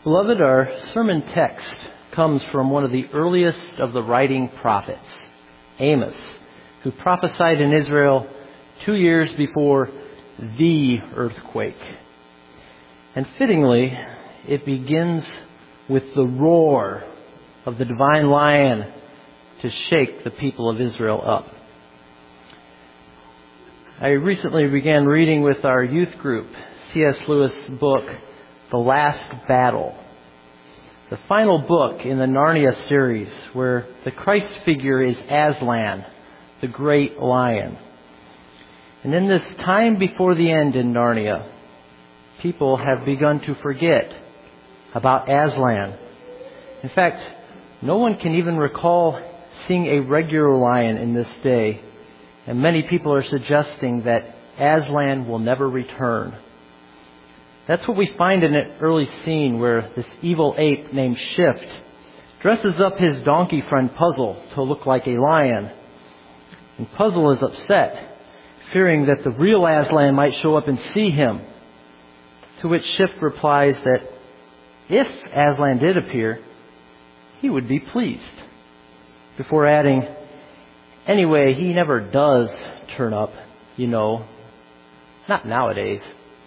Beloved, our sermon text comes from one of the earliest of the writing prophets, Amos, who prophesied in Israel 2 years before the earthquake. And fittingly, it begins with the roar of the divine lion to shake the people of Israel up. I recently began reading with our youth group C.S. Lewis' book, The Last Battle, the final book in the Narnia series, where the Christ figure is Aslan, the great lion. And in this time before the end in Narnia, people have begun to forget about Aslan. In fact, no one can even recall seeing a regular lion in this day, and many people are suggesting that Aslan will never return. That's what we find in an early scene where this evil ape named Shift dresses up his donkey friend Puzzle to look like a lion. And Puzzle is upset, fearing that the real Aslan might show up and see him. To which Shift replies that if Aslan did appear, he would be pleased. Before adding, anyway, he never does turn up, not nowadays.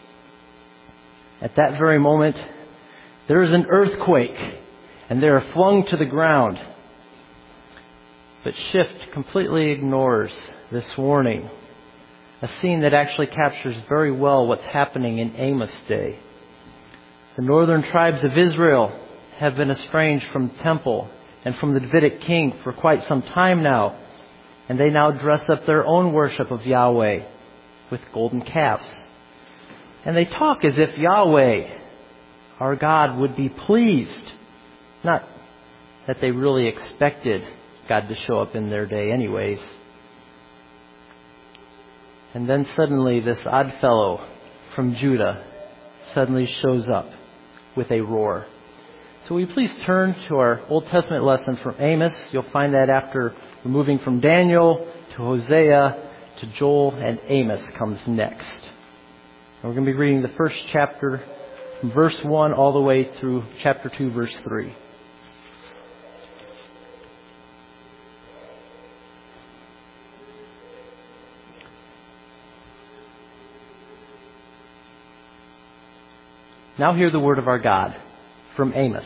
At that very moment, there is an earthquake, and they are flung to the ground. But Shift completely ignores this warning, a scene that actually captures very well what's happening in Amos' day. The northern tribes of Israel have been estranged from the temple and from the Davidic king for quite some time now, and they now dress up their own worship of Yahweh with golden calves. And they talk as if Yahweh, our God, would be pleased. Not that they really expected God to show up in their day anyways. And then suddenly this odd fellow from Judah suddenly shows up with a roar. So will you please turn to our Old Testament lesson from Amos. You'll find that after we're moving from Daniel to Hosea to Joel, and Amos comes next. And we're going to be reading the first chapter from verse 1 all the way through chapter 2, verse 3. Now hear the word of our God from Amos.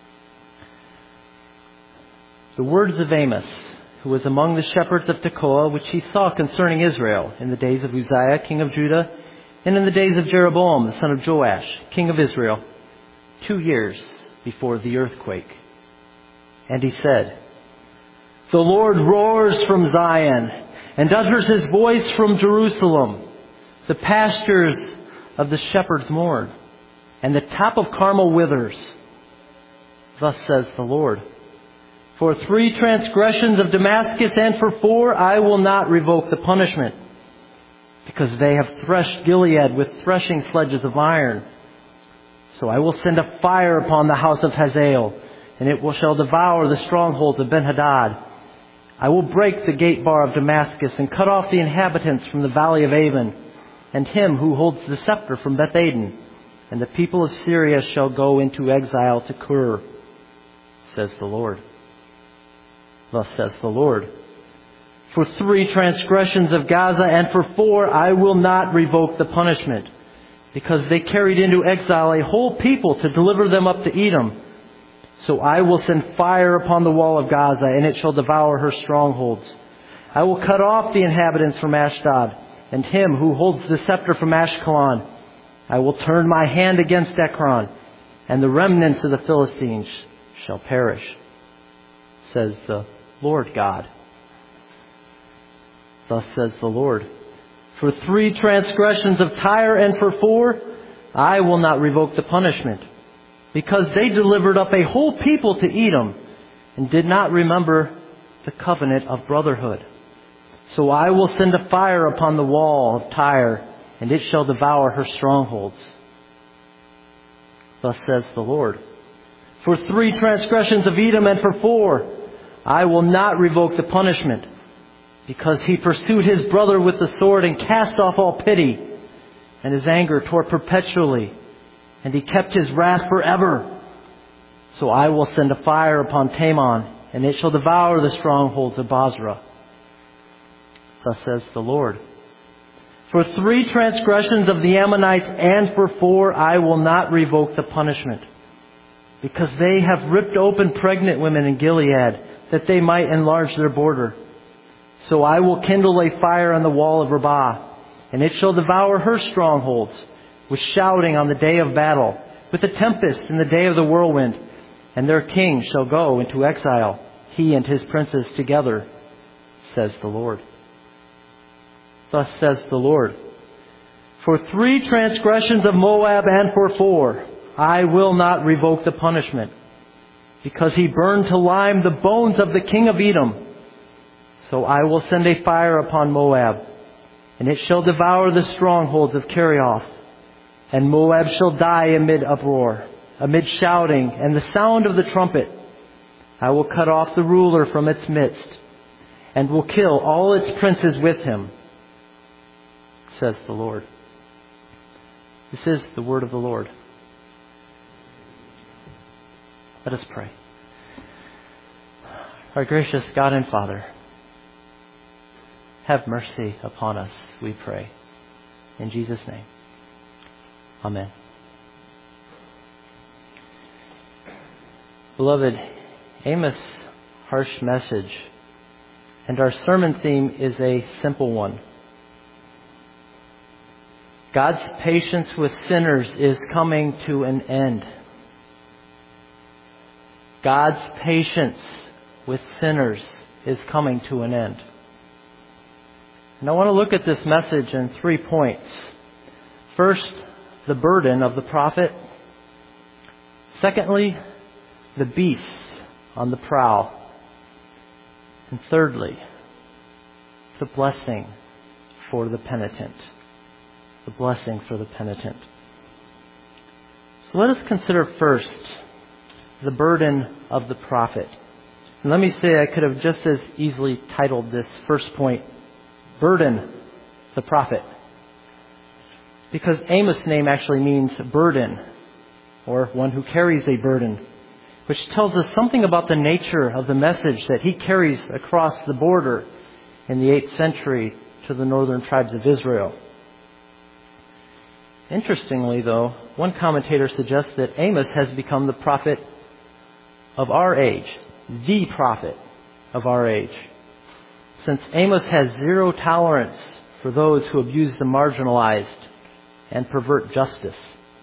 The words of Amos, who was among the shepherds of Tekoa, which he saw concerning Israel in the days of Uzziah, king of Judah, and in the days of Jeroboam, the son of Joash, king of Israel, 2 years before the earthquake. And he said, "The Lord roars from Zion and utters his voice from Jerusalem. The pastures of the shepherds mourn, and the top of Carmel withers. Thus says the Lord, for 3 transgressions of Damascus and for 4 I will not revoke the punishment, because they have threshed Gilead with threshing sledges of iron. So I will send a fire upon the house of Hazael, and it shall devour the strongholds of Ben-Hadad. I will break the gate bar of Damascus and cut off the inhabitants from the valley of Avon, and him who holds the scepter from Beth-Aden. And the people of Syria shall go into exile to Kir, says the Lord. Thus says the Lord, for 3 transgressions of Gaza and for 4 I will not revoke the punishment, because they carried into exile a whole people to deliver them up to Edom. So I will send fire upon the wall of Gaza, and it shall devour her strongholds. I will cut off the inhabitants from Ashdod, and him who holds the scepter from Ashkelon. I will turn my hand against Ekron, and the remnants of the Philistines shall perish, says the Lord God. Thus says the Lord, for 3 transgressions of Tyre and for 4, I will not revoke the punishment, because they delivered up a whole people to Edom and did not remember the covenant of brotherhood. So I will send a fire upon the wall of Tyre, and it shall devour her strongholds. Thus says the Lord, for 3 transgressions of Edom and for 4, I will not revoke the punishment, because he pursued his brother with the sword and cast off all pity, and his anger tore perpetually, and he kept his wrath forever. So I will send a fire upon Taman, and it shall devour the strongholds of Bozrah. Thus says the Lord. For 3 transgressions of the Ammonites and for 4 I will not revoke the punishment, because they have ripped open pregnant women in Gilead, that they might enlarge their border. So I will kindle a fire on the wall of Rabbah, and it shall devour her strongholds, with shouting on the day of battle, with a tempest in the day of the whirlwind. And their king shall go into exile, he and his princes together, says the Lord. Thus says the Lord. For 3 transgressions of Moab and for 4, I will not revoke the punishment, because he burned to lime the bones of the king of Edom. So I will send a fire upon Moab, and it shall devour the strongholds of Kerioth. And Moab shall die amid uproar, amid shouting and the sound of the trumpet. I will cut off the ruler from its midst, and will kill all its princes with him, says the Lord. This is the word of the Lord. Let us pray. Our gracious God and Father, have mercy upon us, we pray. In Jesus' name, amen. Beloved, Amos' harsh message and our sermon theme is a simple one. God's patience with sinners is coming to an end. God's patience with sinners is coming to an end. And I want to look at this message in 3 points. First, the burden of the prophet. Secondly, the beasts on the prowl. And thirdly, the blessing for the penitent. The blessing for the penitent. So let us consider first the burden of the prophet. And let me say, I could have just as easily titled this first point, Burden the Prophet. Because Amos' name actually means burden, or one who carries a burden, which tells us something about the nature of the message that he carries across the border in the 8th century to the northern tribes of Israel. Interestingly, though, one commentator suggests that Amos has become the prophet of our age, the prophet of our age, since Amos has zero tolerance for those who abuse the marginalized and pervert justice.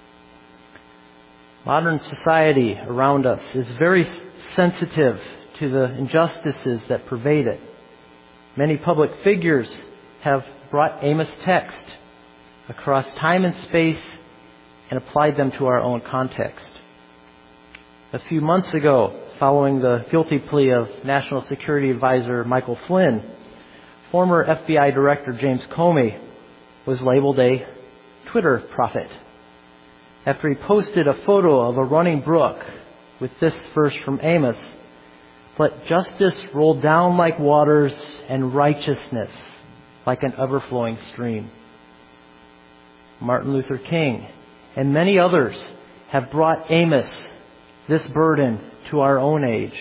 Modern society around us is very sensitive to the injustices that pervade it. Many public figures have brought Amos' text across time and space and applied them to our own context. A few months ago, following the guilty plea of National Security Advisor Michael Flynn, former FBI Director James Comey was labeled a Twitter prophet after he posted a photo of a running brook with this verse from Amos: "Let justice roll down like waters and righteousness like an ever-flowing stream." Martin Luther King and many others have brought Amos this burden to our own age.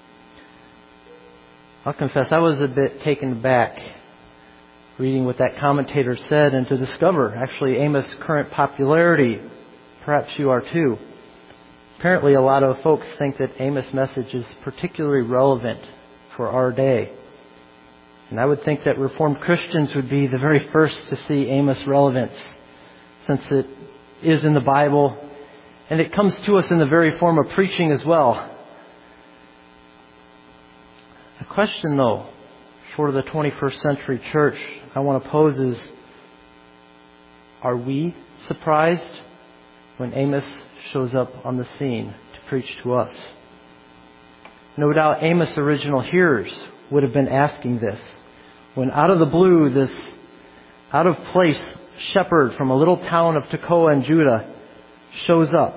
I'll confess, I was a bit taken aback reading what that commentator said and to discover actually Amos' current popularity. Perhaps you are too. Apparently a lot of folks think that Amos' message is particularly relevant for our day. And I would think that Reformed Christians would be the very first to see Amos' relevance, since it is in the Bible and it comes to us in the very form of preaching as well. The question, though, for the 21st century church I want to pose is, are we surprised when Amos shows up on the scene to preach to us? No doubt Amos' original hearers would have been asking this when out of the blue this out-of-place shepherd from a little town of Tekoa in Judah shows up.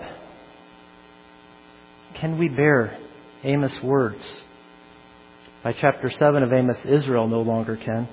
Can we bear Amos' words? By chapter 7 of Amos, Israel no longer can.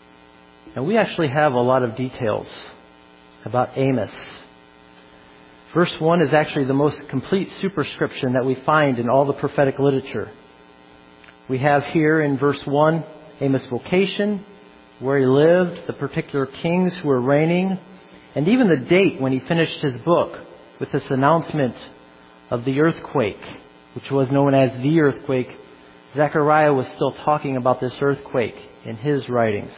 And we actually have a lot of details about Amos. Verse 1 is actually the most complete superscription that we find in all the prophetic literature. We have here in verse 1 Amos' vocation, where he lived, the particular kings who were reigning, and even the date when he finished his book with this announcement of the earthquake, which was known as the earthquake. Zechariah was still talking about this earthquake in his writings.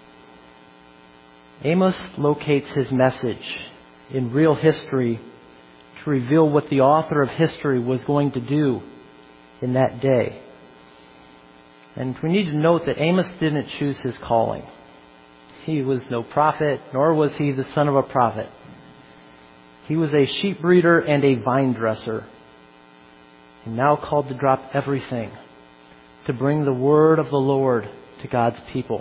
Amos locates his message in real history to reveal what the author of history was going to do in that day. And we need to note that Amos didn't choose his calling. He was no prophet, nor was he the son of a prophet. He was a sheep breeder and a vine dresser, and now called to drop everything to bring the word of the Lord to God's people.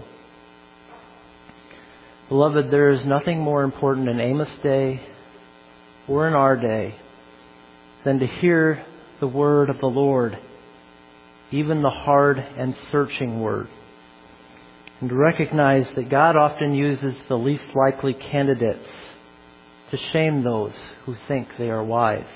Beloved, there is nothing more important in Amos' day or in our day than to hear the word of the Lord, even the hard and searching word, and to recognize that God often uses the least likely candidates to shame those who think they are wise.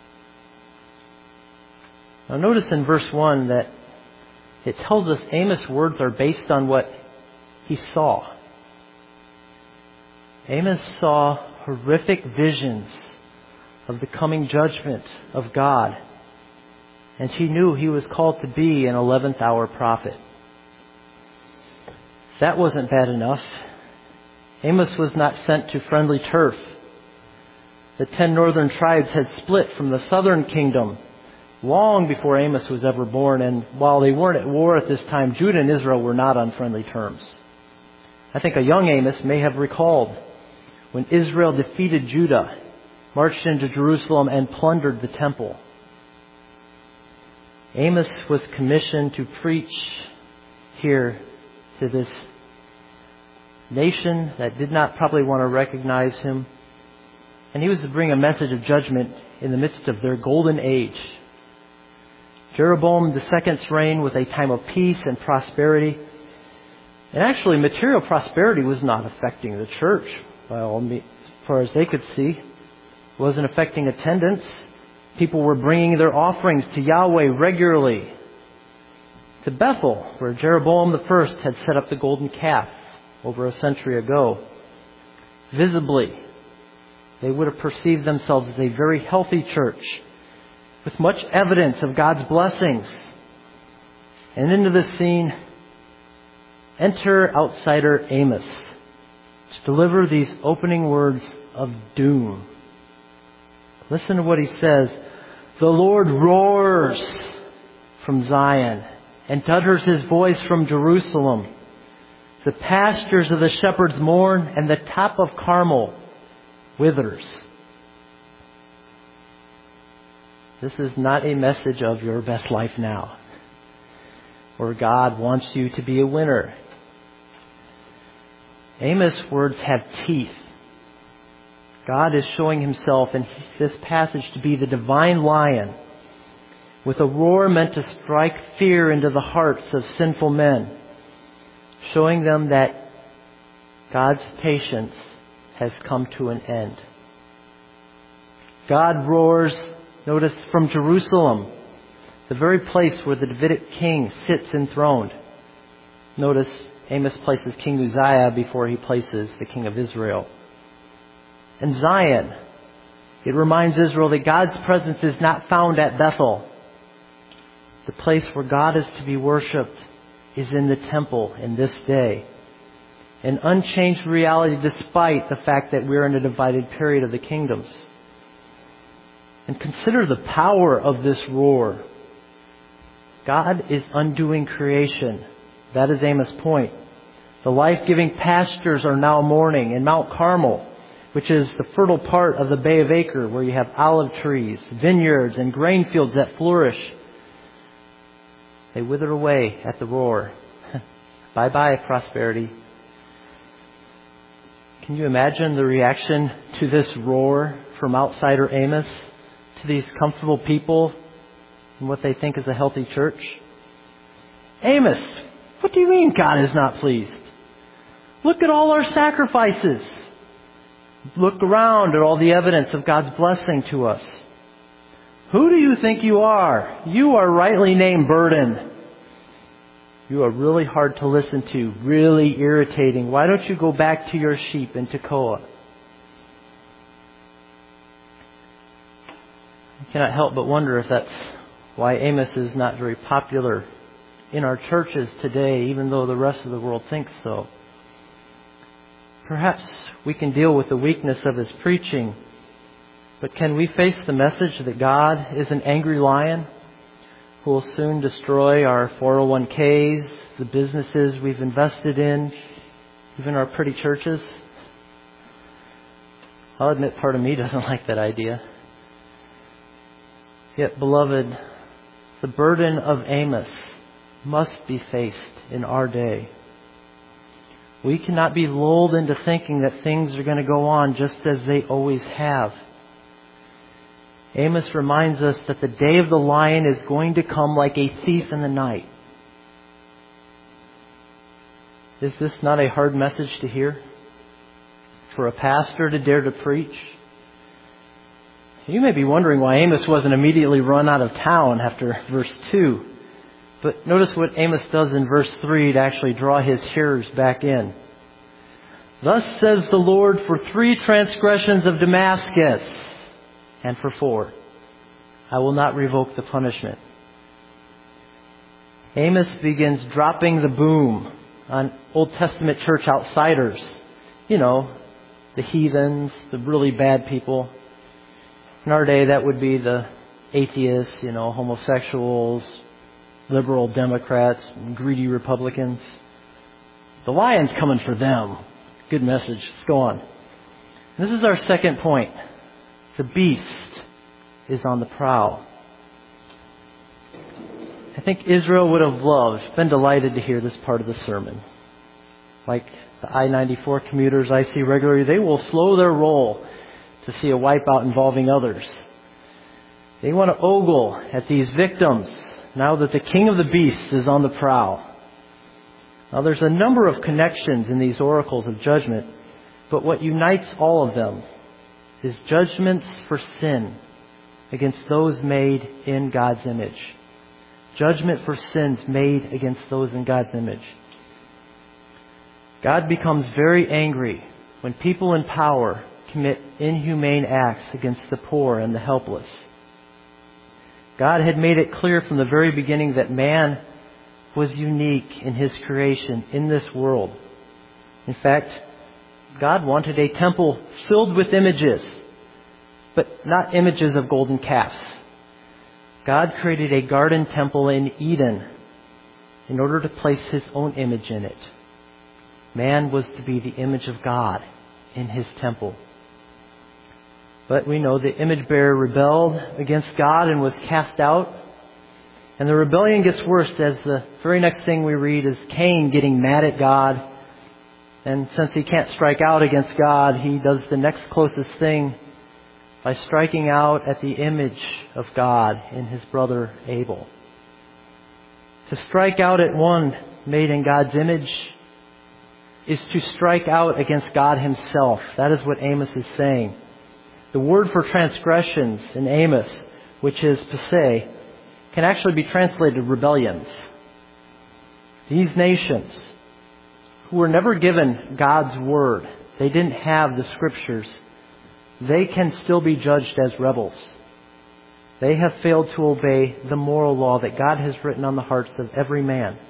Now notice in verse 1 that it tells us Amos' words are based on what he saw. Amos saw horrific visions of the coming judgment of God, and he knew he was called to be an 11th hour prophet. If that wasn't bad enough, Amos was not sent to friendly turf. The 10 northern tribes had split from the southern kingdom long before Amos was ever born, and while they weren't at war at this time, Judah and Israel were not on friendly terms. I think a young Amos may have recalled when Israel defeated Judah, marched into Jerusalem, and plundered the temple. Amos was commissioned to preach here to this nation that did not probably want to recognize him. And he was to bring a message of judgment in the midst of their golden age. Jeroboam II's reign was a time of peace and prosperity. And actually, material prosperity was not affecting the church, as far as they could see. It wasn't affecting attendance. People were bringing their offerings to Yahweh regularly. To Bethel, where Jeroboam I had set up the golden calf over a century ago. Visibly, they would have perceived themselves as a very healthy church with much evidence of God's blessings. And into this scene, enter outsider Amos to deliver these opening words of doom. Listen to what he says. The Lord roars from Zion and utters his voice from Jerusalem. The pastures of the shepherds mourn, and the top of Carmel withers. This is not a message of your best life now, or God wants you to be a winner. Amos' words have teeth. God is showing himself in this passage to be the divine lion, with a roar meant to strike fear into the hearts of sinful men, showing them that God's patience has come to an end. God roars, notice, from Jerusalem, the very place where the Davidic king sits enthroned. Notice Amos places King Uzziah before he places the king of Israel. And Zion, it reminds Israel that God's presence is not found at Bethel. The place where God is to be worshipped is in the temple in this day. An unchanged reality despite the fact that we're in a divided period of the kingdoms. And consider the power of this roar. God is undoing creation. That is Amos' point. The life-giving pastures are now mourning in Mount Carmel, which is the fertile part of the Bay of Acre, where you have olive trees, vineyards, and grain fields that flourish. They wither away at the roar. Bye-bye, prosperity. Can you imagine the reaction to this roar from outsider Amos to these comfortable people and what they think is a healthy church? Amos, what do you mean God is not pleased? Look at all our sacrifices. Look around at all the evidence of God's blessing to us. Who do you think you are? You are rightly named burden. You are really hard to listen to, really irritating. Why don't you go back to your sheep in Tekoa? I cannot help but wonder if that's why Amos is not very popular in our churches today, even though the rest of the world thinks so. Perhaps we can deal with the weakness of his preaching, but can we face the message that God is an angry lion who will soon destroy our 401ks, the businesses we've invested in, even our pretty churches? I'll admit part of me doesn't like that idea. Yet, beloved, the burden of Amos must be faced in our day. We cannot be lulled into thinking that things are going to go on just as they always have. Amos reminds us that the day of the lion is going to come like a thief in the night. Is this not a hard message to hear for a pastor to dare to preach? You may be wondering why Amos wasn't immediately run out of town after verse 2. But notice what Amos does in verse 3 to actually draw his hearers back in. Thus says the Lord, for 3 transgressions of Damascus, and for 4, I will not revoke the punishment. Amos begins dropping the boom on Old Testament church outsiders. You know, the heathens, the really bad people. In our day, that would be the atheists, homosexuals, liberal Democrats, greedy Republicans. The lion's coming for them. Good message. Let's go on. This is our second point. The beast is on the prowl. I think Israel would have been delighted to hear this part of the sermon. Like the I-94 commuters I see regularly, they will slow their roll to see a wipeout involving others. They want to ogle at these victims now that the king of the beasts is on the prowl. Now there's a number of connections in these oracles of judgment, but what unites all of them is judgments for sin against those made in God's image. Judgment for sins made against those in God's image. God becomes very angry when people in power commit inhumane acts against the poor and the helpless. God had made it clear from the very beginning that man was unique in his creation in this world. In fact, God wanted a temple filled with images, but not images of golden calves. God created a garden temple in Eden in order to place his own image in it. Man was to be the image of God in his temple. But we know the image bearer rebelled against God and was cast out. And the rebellion gets worse as the very next thing we read is Cain getting mad at God. And since he can't strike out against God, he does the next closest thing by striking out at the image of God in his brother Abel. To strike out at one made in God's image is to strike out against God himself. That is what Amos is saying. The word for transgressions in Amos, which is paseh, can actually be translated rebellions. These nations, who were never given God's word, they didn't have the scriptures, they can still be judged as rebels. They have failed to obey the moral law that God has written on the hearts of every man.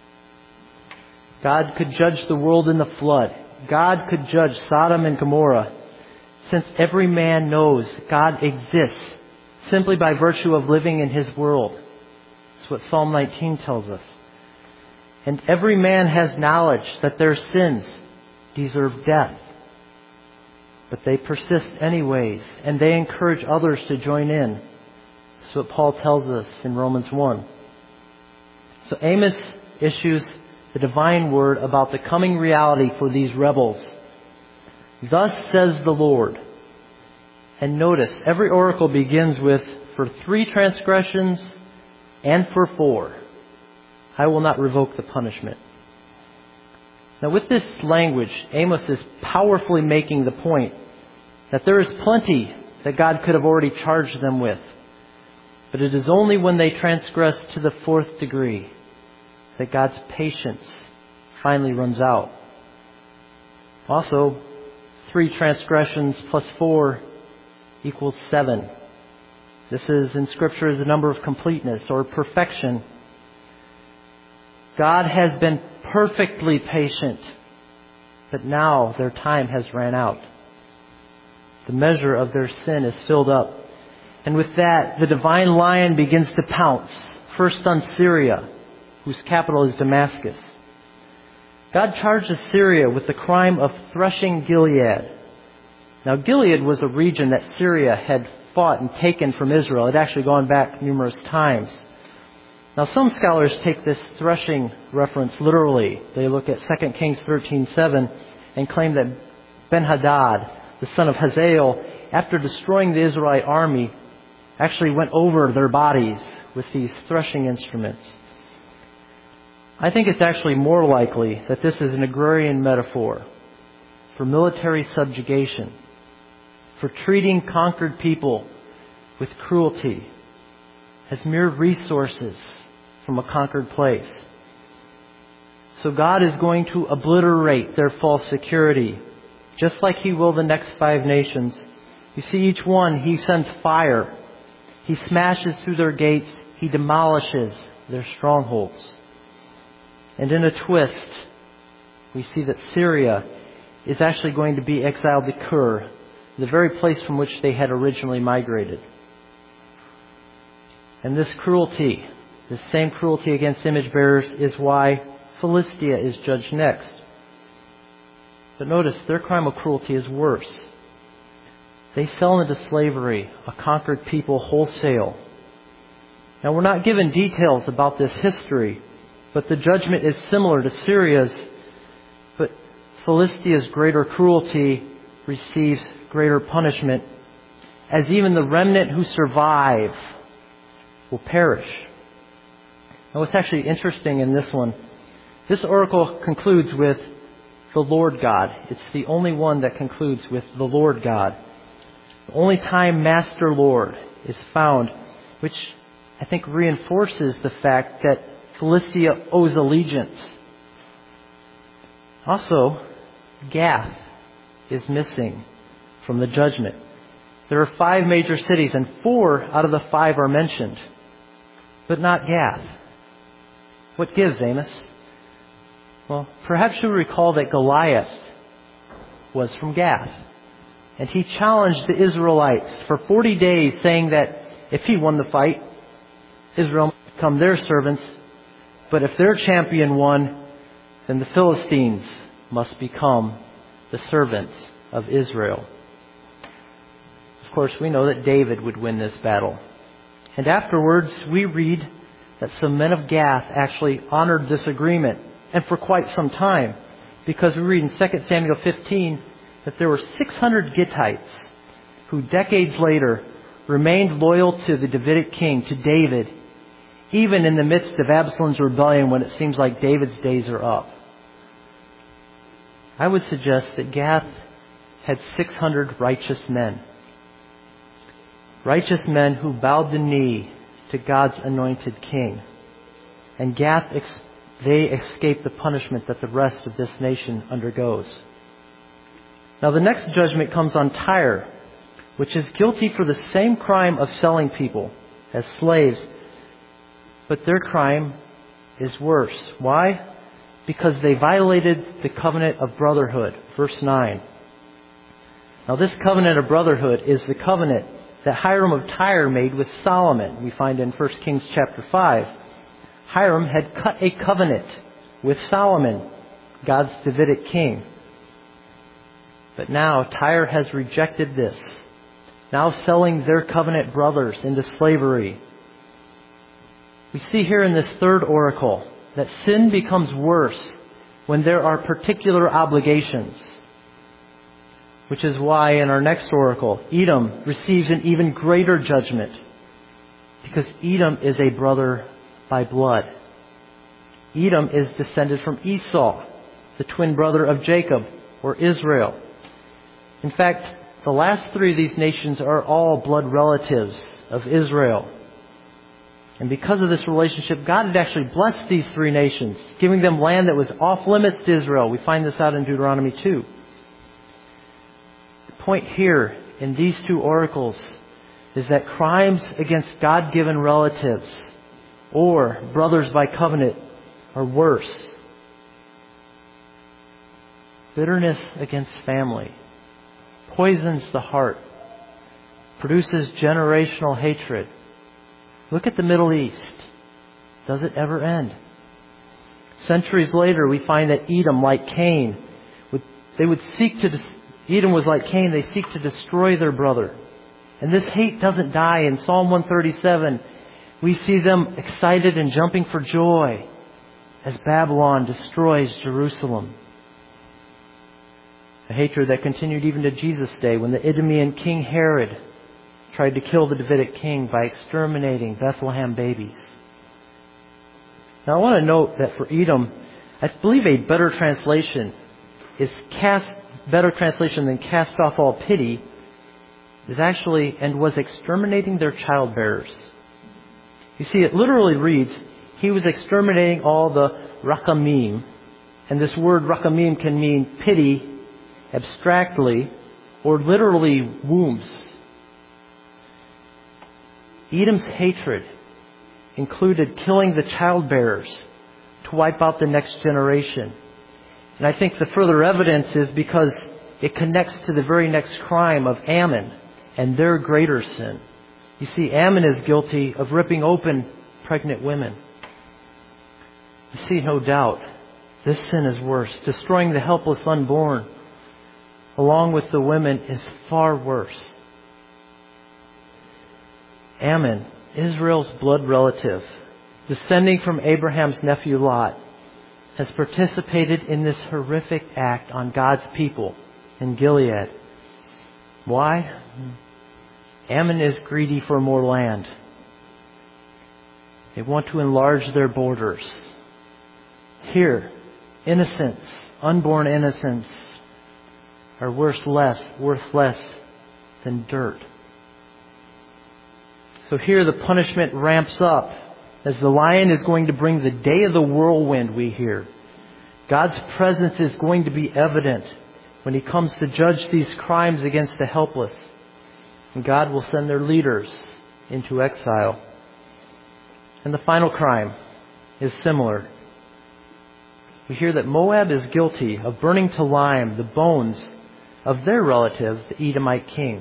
God could judge the world in the flood. God could judge Sodom and Gomorrah, since every man knows God exists simply by virtue of living in his world. That's what Psalm 19 tells us. And every man has knowledge that their sins deserve death. But they persist anyways, and they encourage others to join in. That's what Paul tells us in Romans 1. So Amos issues the divine word about the coming reality for these rebels. Thus says the Lord. And notice, every oracle begins with, for 3 transgressions and for 4, I will not revoke the punishment. Now with this language, Amos is powerfully making the point that there is plenty that God could have already charged them with. But it is only when they transgress to the fourth degree that God's patience finally runs out. Also, 3 transgressions plus 4 equals 7. This is in Scripture as the number of completeness or perfection. God has been perfectly patient, but now their time has ran out. The measure of their sin is filled up. And with that, the divine lion begins to pounce, first on Syria, whose capital is Damascus. God charges Syria with the crime of threshing Gilead. Now, Gilead was a region that Syria had fought and taken from Israel. It had actually gone back numerous times. Now, some scholars take this threshing reference literally. They look at 2 Kings 13:7 and claim that Ben-Hadad, the son of Hazael, after destroying the Israelite army, actually went over their bodies with these threshing instruments. I think it's actually more likely that this is an agrarian metaphor for military subjugation, for treating conquered people with cruelty as mere resources from a conquered place. So God is going to obliterate their false security, just like He will the next 5 nations. You see, each one, He sends fire. He smashes through their gates. He demolishes their strongholds. And in a twist, we see that Syria is actually going to be exiled to Kir, the very place from which they had originally migrated. And this cruelty, this same cruelty against image bearers, is why Philistia is judged next. But notice, their crime of cruelty is worse. They sell into slavery a conquered people wholesale. Now, we're not given details about this history, but the judgment is similar to Syria's. But Philistia's greater cruelty receives greater punishment, as even the remnant who survive will perish. Now, what's actually interesting in this one, this oracle concludes with the Lord God. It's the only one that concludes with the Lord God. The only time Master Lord is found, which I think reinforces the fact that Philistia owes allegiance. Also, Gath is missing from the judgment. There are 5 major cities, and 4 out of the 5 are mentioned, but not Gath. What gives, Amos? Well, perhaps you recall that Goliath was from Gath, and he challenged the Israelites for 40 days, saying that if he won the fight, Israel would become their servants, but if their champion won, then the Philistines must become the servants of Israel. Of course, we know that David would win this battle. And afterwards, we read that some men of Gath actually honored this agreement, and for quite some time, because we read in 2 Samuel 15 that there were 600 Gittites who decades later remained loyal to the Davidic king, to David, even in the midst of Absalom's rebellion when it seems like David's days are up. I would suggest that Gath had 600 righteous men. Righteous men who bowed the knee to God's anointed king. And Gath, they escaped the punishment that the rest of this nation undergoes. Now the next judgment comes on Tyre, which is guilty for the same crime of selling people as slaves. But their crime is worse. Why? Because they violated the covenant of brotherhood. Verse 9. Now this covenant of brotherhood is the covenant that Hiram of Tyre made with Solomon. We find in 1 Kings chapter 5. Hiram had cut a covenant with Solomon, God's Davidic king. But now Tyre has rejected this, now selling their covenant brothers into slavery. We see here in this third oracle that sin becomes worse when there are particular obligations, which is why in our next oracle, Edom receives an even greater judgment, because Edom is a brother by blood. Edom is descended from Esau, the twin brother of Jacob, or Israel. In fact, the last three of these nations are all blood relatives of Israel. And because of this relationship, God had actually blessed these three nations, giving them land that was off limits to Israel. We find this out in Deuteronomy 2. The point here in these two oracles is that crimes against God-given relatives or brothers by covenant are worse. Bitterness against family poisons the heart, produces generational hatred. Look at the Middle East. Does it ever end? Centuries later, we find that Edom, like Cain, Edom was like Cain. They seek to destroy their brother. And this hate doesn't die. In Psalm 137, we see them excited and jumping for joy as Babylon destroys Jerusalem. A hatred that continued even to Jesus' day when the Idumean King Herod tried to kill the Davidic king by exterminating Bethlehem babies. Now I want to note that for Edom, I believe a better translation than cast off all pity is actually, and was exterminating their childbearers. You see, it literally reads, he was exterminating all the Rakamim. And this word Rakamim can mean pity abstractly or literally wombs. Edom's hatred included killing the childbearers to wipe out the next generation. And I think the further evidence is because it connects to the very next crime of Ammon and their greater sin. You see, Ammon is guilty of ripping open pregnant women. You see, no doubt, this sin is worse. Destroying the helpless unborn, along with the women, is far worse. Ammon, Israel's blood relative, descending from Abraham's nephew Lot, has participated in this horrific act on God's people in Gilead. Why? Ammon is greedy for more land. They want to enlarge their borders. Here, innocents, unborn innocents, are worth less than dirt. So here the punishment ramps up as the lion is going to bring the day of the whirlwind, we hear. God's presence is going to be evident when He comes to judge these crimes against the helpless. And God will send their leaders into exile. And the final crime is similar. We hear that Moab is guilty of burning to lime the bones of their relative, the Edomite king.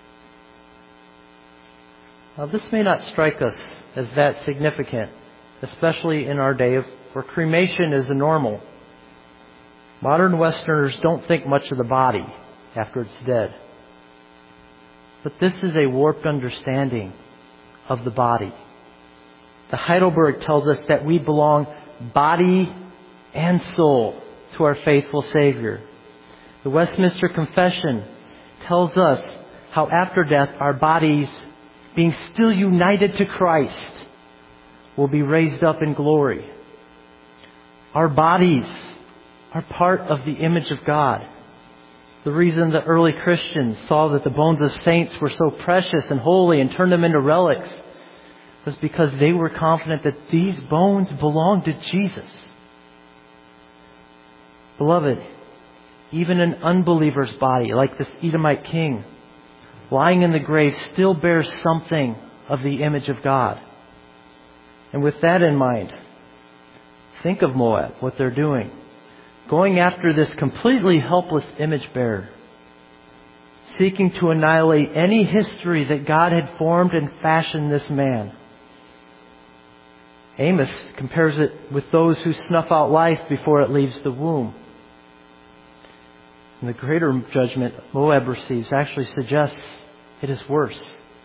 Now, this may not strike us as that significant, especially in our day where cremation is a normal. Modern Westerners don't think much of the body after it's dead. But this is a warped understanding of the body. The Heidelberg tells us that we belong body and soul to our faithful Savior. The Westminster Confession tells us how after death our bodies, being still united to Christ, will be raised up in glory. Our bodies are part of the image of God. The reason the early Christians saw that the bones of saints were so precious and holy and turned them into relics was because they were confident that these bones belonged to Jesus. Beloved, even an unbeliever's body, like this Edomite king, lying in the grave, still bears something of the image of God. And with that in mind, think of Moab, what they're doing. Going after this completely helpless image bearer, seeking to annihilate any history that God had formed and fashioned this man. Amos compares it with those who snuff out life before it leaves the womb. And the greater judgment Moab receives actually suggests it is worse.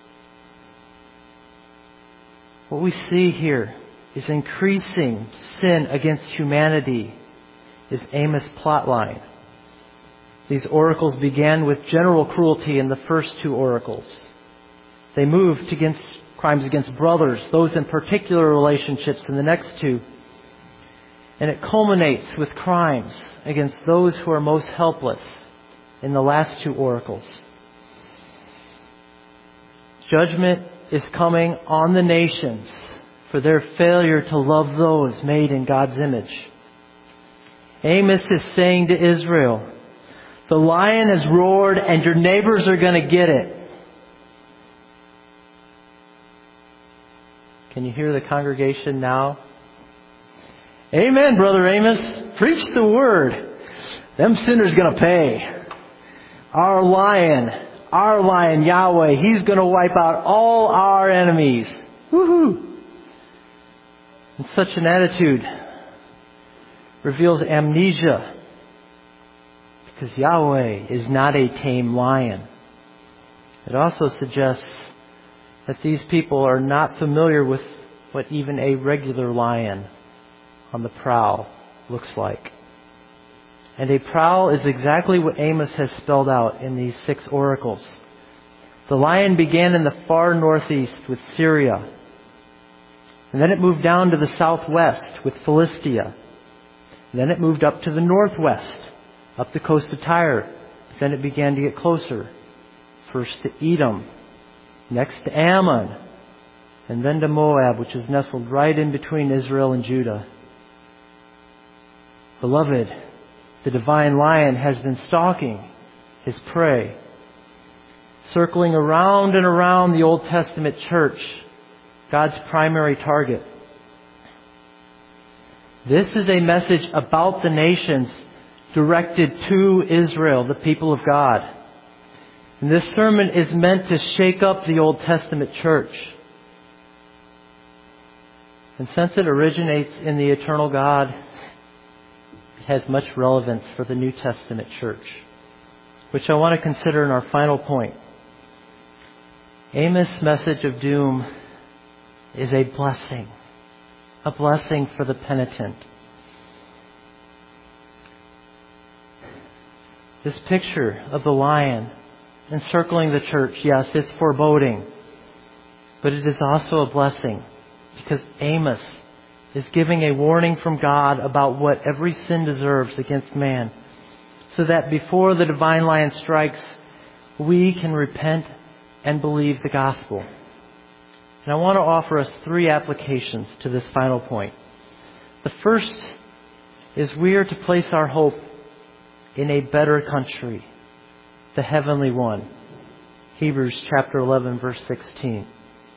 What we see here is increasing sin against humanity is Amos' plotline. These oracles began with general cruelty in the first two oracles. They moved against crimes against brothers, those in particular relationships in the next two. And it culminates with crimes against those who are most helpless in the last two oracles. Judgment is coming on the nations for their failure to love those made in God's image. Amos is saying to Israel, the lion has roared and your neighbors are going to get it. Can you hear the congregation now? Amen, Brother Amos. Preach the word. Them sinners going to pay. Our lion, Yahweh, He's going to wipe out all our enemies. Woohoo! And such an attitude reveals amnesia, because Yahweh is not a tame lion. It also suggests that these people are not familiar with what even a regular lion on the prowl looks like. And a prowl is exactly what Amos has spelled out in these 6 oracles. The lion began in the far northeast with Syria. And then it moved down to the southwest with Philistia. And then it moved up to the northwest, up the coast of Tyre. Then it began to get closer. First to Edom, next to Ammon, and then to Moab, which is nestled right in between Israel and Judah. Beloved, the divine lion has been stalking his prey, circling around and around the Old Testament church, God's primary target. This is a message about the nations directed to Israel, the people of God. And this sermon is meant to shake up the Old Testament church. And since it originates in the eternal God, it has much relevance for the New Testament church, which I want to consider in our final point. Amos' message of doom is a blessing for the penitent. This picture of the lion encircling the church, yes, it's foreboding, but it is also a blessing, because Amos is giving a warning from God about what every sin deserves against man, so that before the divine lion strikes, we can repent and believe the gospel. And I want to offer us 3 applications to this final point. The first is we are to place our hope in a better country, the heavenly one. Hebrews chapter 11, verse 16.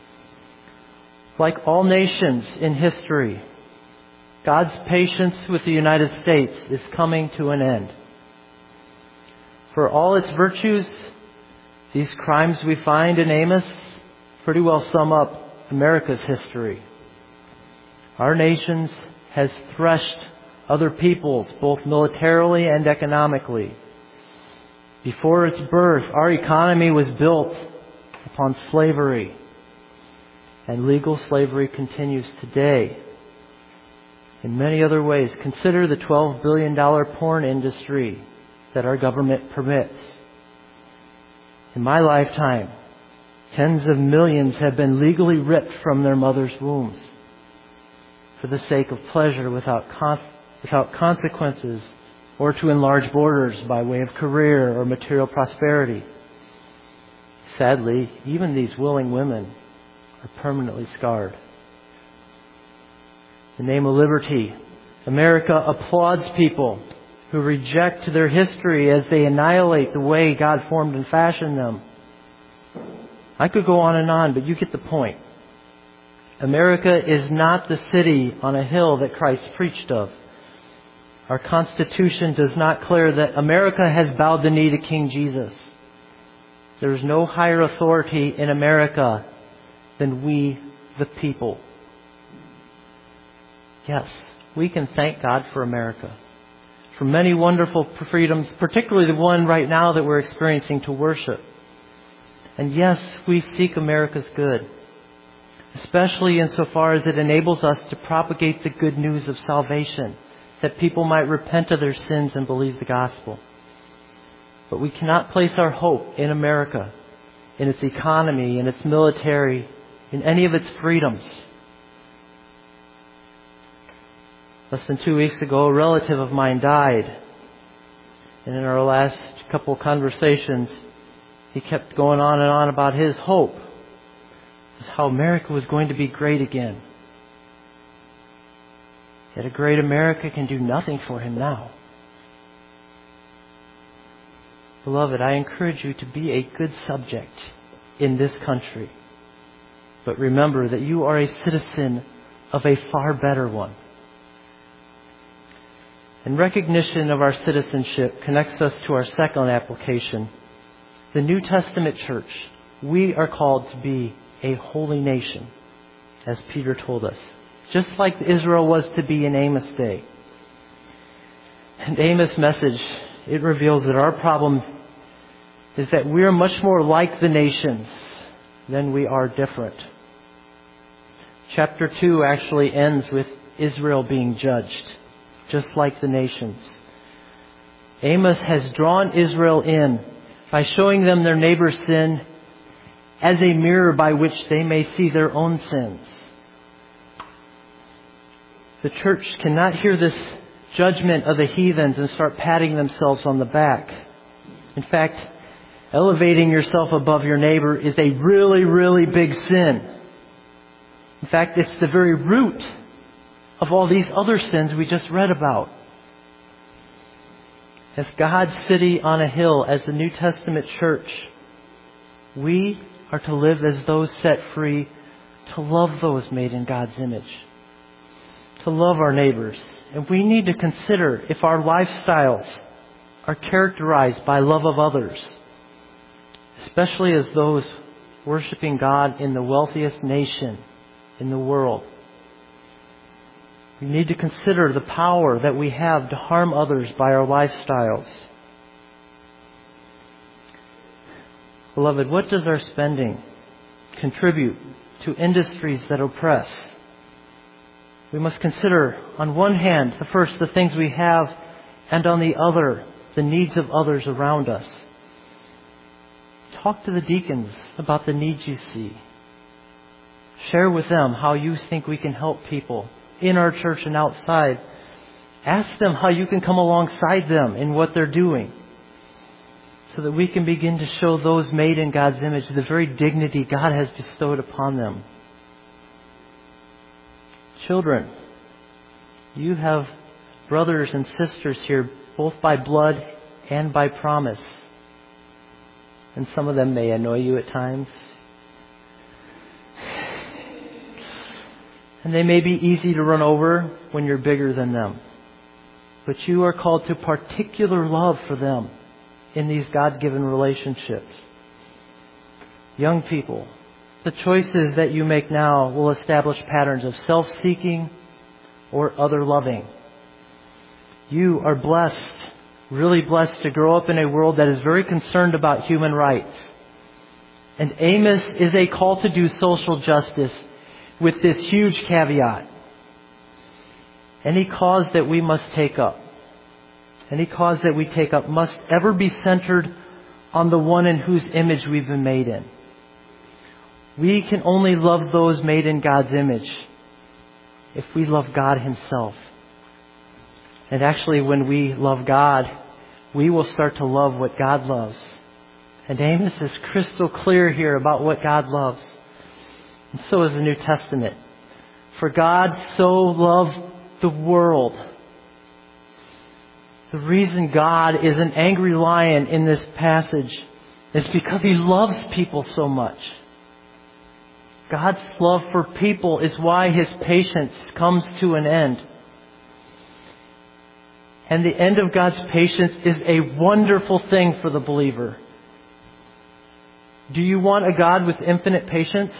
Like all nations in history, God's patience with the United States is coming to an end. For all its virtues, these crimes we find in Amos pretty well sum up America's history. Our nation has threshed other peoples, both militarily and economically. Before its birth, our economy was built upon slavery, and legal slavery continues today. In many other ways, consider the $12 billion porn industry that our government permits. In my lifetime, tens of millions have been legally ripped from their mother's wombs for the sake of pleasure without consequences, or to enlarge borders by way of career or material prosperity. Sadly, even these willing women are permanently scarred. In the name of liberty, America applauds people who reject their history as they annihilate the way God formed and fashioned them. I could go on, but you get the point. America is not the city on a hill that Christ preached of. Our Constitution does not declare that America has bowed the knee to King Jesus. There is no higher authority in America than we, the people. Yes, we can thank God for America, for many wonderful freedoms, particularly the one right now that we're experiencing to worship. And yes, we seek America's good, especially insofar as it enables us to propagate the good news of salvation, that people might repent of their sins and believe the gospel. But we cannot place our hope in America, in its economy, in its military, in any of its freedoms. Less than 2 weeks ago, a relative of mine died. And in our last couple conversations, he kept going on and on about his hope is how America was going to be great again. Yet a great America can do nothing for him now. Beloved, I encourage you to be a good subject in this country. But remember that you are a citizen of a far better one. And recognition of our citizenship connects us to our second application. The New Testament church, we are called to be a holy nation, as Peter told us, just like Israel was to be in Amos' day. And Amos' message, it reveals that our problem is that we are much more like the nations than we are different. Chapter 2 actually ends with Israel being judged, just like the nations. Amos has drawn Israel in by showing them their neighbor's sin as a mirror by which they may see their own sins. The church cannot hear this judgment of the heathens and start patting themselves on the back. In fact, elevating yourself above your neighbor is a really, really big sin. In fact, it's the very root of all these other sins we just read about. As God's city on a hill, as the New Testament church, we are to live as those set free, to love those made in God's image, to love our neighbors. And we need to consider if our lifestyles are characterized by love of others, especially as those worshiping God in the wealthiest nation in the world. We need to consider the power that we have to harm others by our lifestyles. Beloved, what does our spending contribute to industries that oppress? We must consider, on one hand, the things we have, and on the other, the needs of others around us. Talk to the deacons about the needs you see. Share with them how you think we can help people in our church and outside. Ask them how you can come alongside them in what they're doing, so that we can begin to show those made in God's image the very dignity God has bestowed upon them. Children, you have brothers and sisters here, both by blood and by promise. And some of them may annoy you at times. And they may be easy to run over when you're bigger than them. But you are called to particular love for them in these God-given relationships. Young people, the choices that you make now will establish patterns of self-seeking or other-loving. You are blessed, really blessed, to grow up in a world that is very concerned about human rights. And Amos is a call to do social justice with this huge caveat. Any cause that we must take up, any cause that we take up must ever be centered on the one in whose image we've been made in. We can only love those made in God's image if we love God Himself. And actually, when we love God, we will start to love what God loves. And Amos is crystal clear here about what God loves. And so is the New Testament. For God so loved the world. The reason God is an angry lion in this passage is because He loves people so much. God's love for people is why His patience comes to an end. And the end of God's patience is a wonderful thing for the believer. Do you want a God with infinite patience,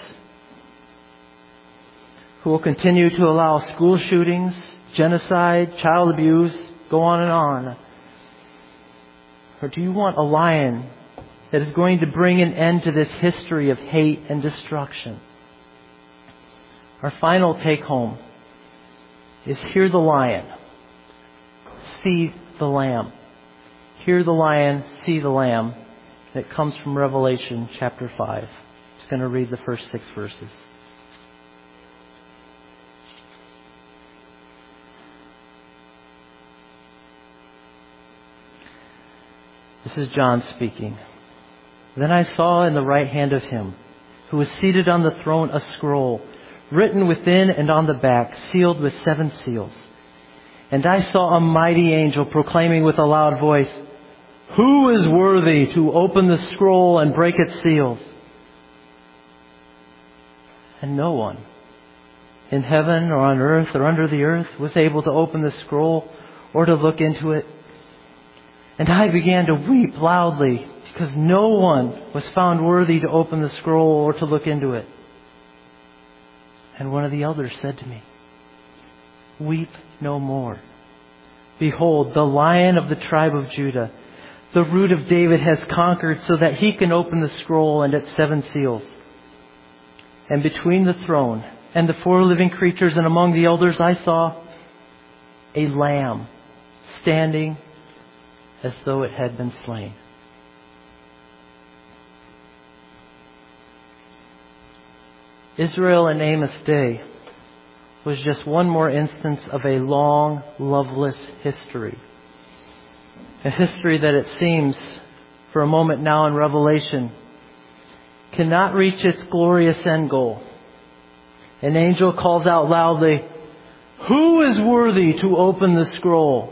who will continue to allow school shootings, genocide, child abuse, go on and on? Or do you want a lion that is going to bring an end to this history of hate and destruction? Our final take home is hear the lion, see the lamb. Hear the lion, see the lamb. That comes from Revelation chapter 5. I'm just going to read the first 6 verses. This is John speaking. Then I saw in the right hand of Him who was seated on the throne a scroll, written within and on the back, sealed with 7 seals. And I saw a mighty angel proclaiming with a loud voice, "Who is worthy to open the scroll and break its seals?" And no one in heaven or on earth or under the earth was able to open the scroll or to look into it. And I began to weep loudly because no one was found worthy to open the scroll or to look into it. And one of the elders said to me, "Weep no more. Behold, the Lion of the tribe of Judah, the Root of David, has conquered so that he can open the scroll and its 7 seals." And between the throne and the 4 living creatures and among the elders I saw a lamb standing as though it had been slain. Israel and Amos Day was just one more instance of a long, loveless history. A history that it seems, for a moment now in Revelation, cannot reach its glorious end goal. An angel calls out loudly, "Who is worthy to open the scroll?"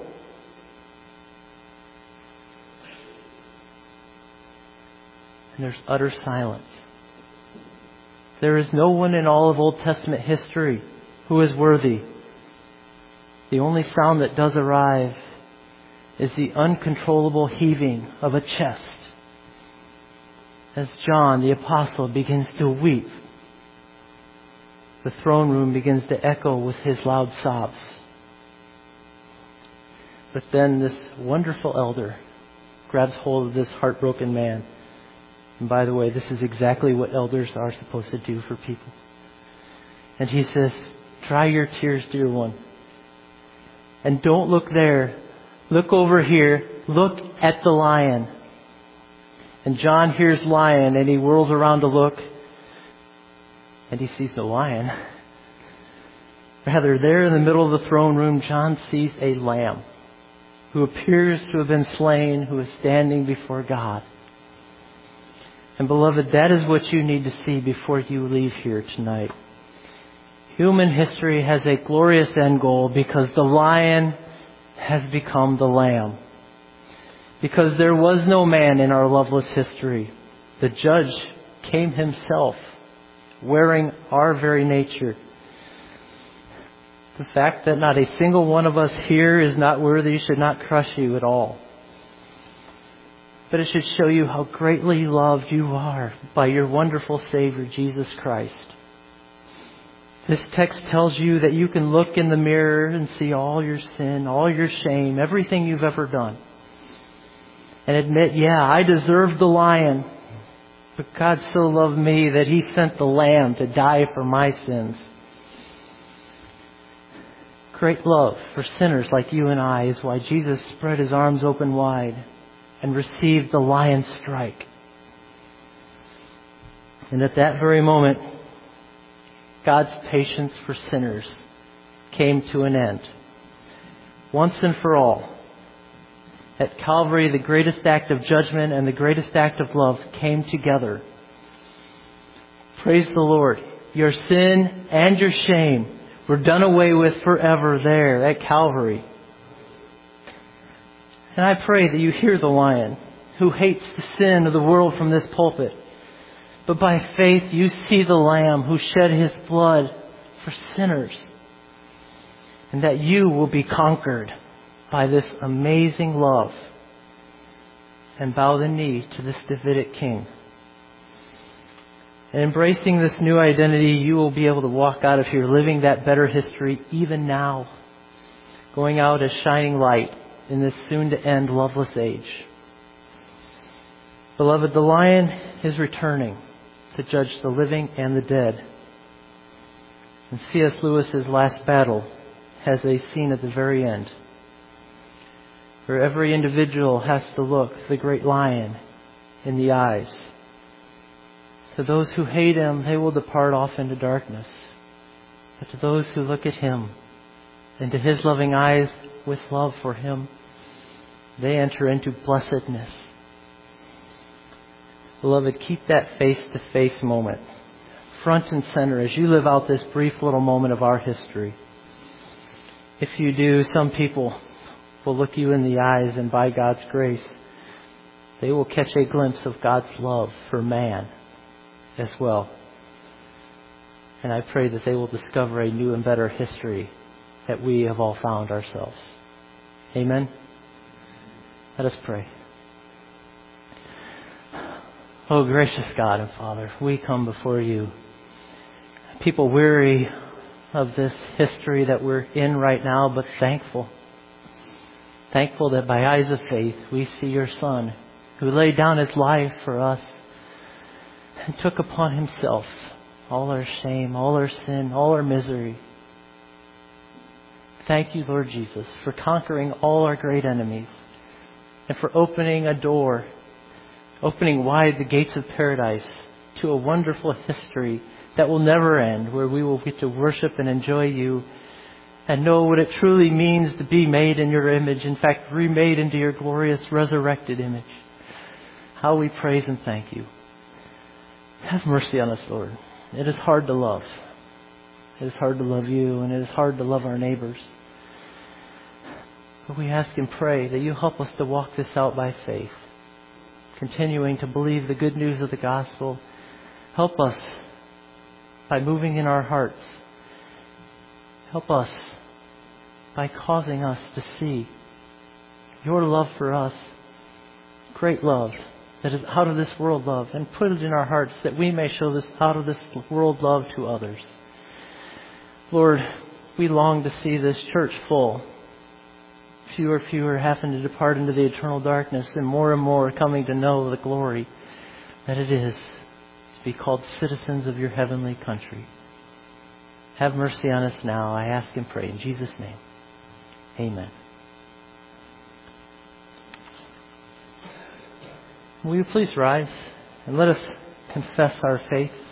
And there's utter silence. There is no one in all of Old Testament history who is worthy. The only sound that does arrive is the uncontrollable heaving of a chest as John the Apostle begins to weep. The throne room begins to echo with his loud sobs. But then this wonderful elder grabs hold of this heartbroken man. And by the way, this is exactly what elders are supposed to do for people. And he says, "Dry your tears, dear one. And don't look there. Look over here. Look at the lion." And John hears lion and he whirls around to look. And he sees no lion. Rather, there in the middle of the throne room, John sees a lamb who appears to have been slain, who is standing before God. And beloved, that is what you need to see before you leave here tonight. Human history has a glorious end goal because the lion has become the lamb. Because there was no man in our loveless history. The judge came himself, wearing our very nature. The fact that not a single one of us here is not worthy should not crush you at all. But it should show you how greatly loved you are by your wonderful Savior, Jesus Christ. This text tells you that you can look in the mirror and see all your sin, all your shame, everything you've ever done. And admit, yeah, I deserved the lion. But God so loved me that He sent the lamb to die for my sins. Great love for sinners like you and I is why Jesus spread His arms open wide and received the lion's strike. And at that very moment, God's patience for sinners came to an end. Once and for all. At Calvary, the greatest act of judgment and the greatest act of love came together. Praise the Lord. Your sin and your shame were done away with forever there at Calvary. And I pray that you hear the lion who hates the sin of the world from this pulpit. But by faith you see the Lamb who shed His blood for sinners. And that you will be conquered by this amazing love. And bow the knee to this Davidic King. And embracing this new identity, you will be able to walk out of here living that better history even now. Going out as shining light in this soon-to-end loveless age. Beloved, the lion is returning to judge the living and the dead. And C.S. Lewis's Last Battle has a scene at the very end where every individual has to look the great lion in the eyes. To those who hate Him, they will depart off into darkness. But to those who look at Him, into His loving eyes with love for Him, they enter into blessedness. Beloved, keep that face-to-face moment front and center as you live out this brief little moment of our history. If you do, some people will look you in the eyes, and by God's grace, they will catch a glimpse of God's love for man as well. And I pray that they will discover a new and better history that we have all found ourselves. Amen? Let us pray. Oh, gracious God and Father, we come before you, people weary of this history that we're in right now, but thankful. Thankful that by eyes of faith we see your Son, who laid down his life for us and took upon himself all our shame, all our sin, all our misery. Thank you, Lord Jesus, for conquering all our great enemies and for opening a door, opening wide the gates of paradise to a wonderful history that will never end, where we will get to worship and enjoy you and know what it truly means to be made in your image, in fact, remade into your glorious resurrected image. How we praise and thank you. Have mercy on us, Lord. It is hard to love. It is hard to love you, and it is hard to love our neighbors. But we ask and pray that you help us to walk this out by faith, continuing to believe the good news of the gospel. Help us by moving in our hearts. Help us by causing us to see your love for us, great love that is out of this world love, and put it in our hearts that we may show this out of this world love to others. Lord, we long to see this church full. Fewer having to depart into the eternal darkness, and more coming to know the glory that it is to be called citizens of your heavenly country. Have mercy on us now, I ask and pray in Jesus' name. Amen. Will you please rise and let us confess our faith?